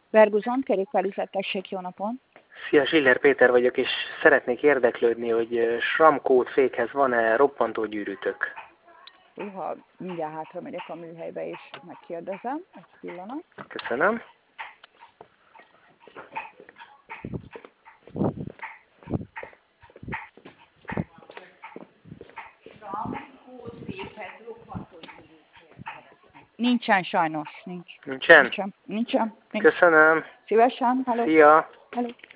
Verguzon, kerékpárüzlet, tessék, jó napon! Szia, Schiller Péter vagyok, és szeretnék érdeklődni, hogy SRAM kódfékhez van-e roppantógyűrűtök? Uha, mindjárt hátra megyek a műhelybe, és megkérdezem. Egy pillanat. Köszönöm. Nincsen sajnos, nincs. Nincsen? Nincsen. Köszönöm. Szívesen, hello. Szia. Hello.